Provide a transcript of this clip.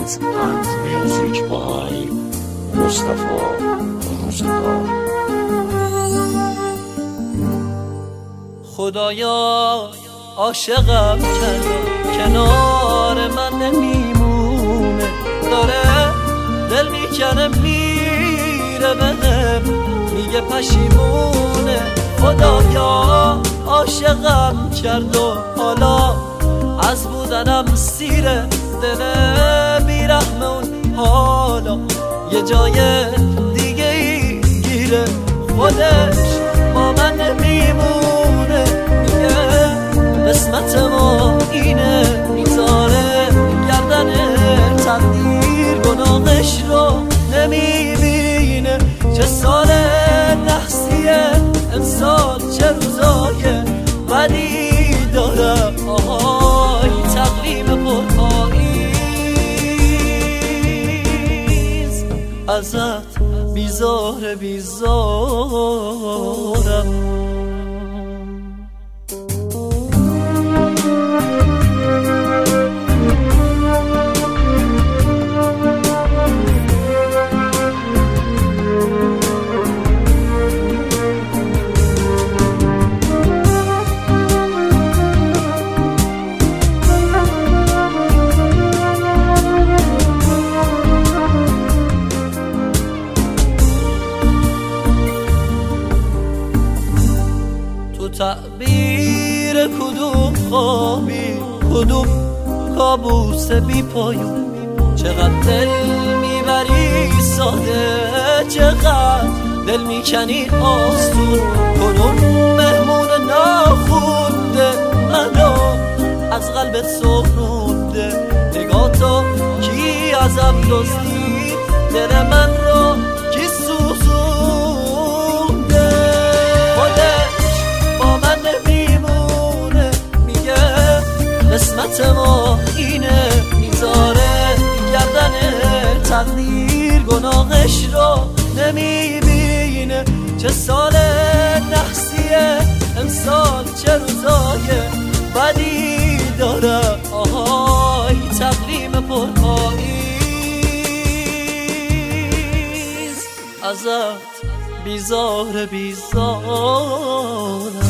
Art and Music by مصطفی روزگار. خدایا عاشقم کرد کنار من نمیمونه، داره دل میکنه میره بهم میگه پشیمونه. خدایا عاشقم کرد و حالا از بودنم سیره، دل بیرحم اون حالا یه جای دیگه ای گیره. خودش با من نمیمونه، میگه قسمت ما اینه، میذاره گردن تقدیر گناهش رو نمیبینه. چه سال نحسیه امسال، چه روزای بدی داره، آهای تقویم پرپاییز ازت بیزارم. تعبیر کدوم خوابی، کدوم کابوس بی پایون، چقدر دل میبری ساده، چقدر دل میکنی آسون. کدوم مهمون ناخونده منو از قلبت سرونده، نگاه تو کی ازم دزدید دل من رو کی سوزونده. قسمت ما اینه، میذاره گردن تقدیر گناهش رو نمیبینه. چه سال نحسیه امسال، چه روزای بدی داره، آهای تقویم پرپاییز ازت بیزارم.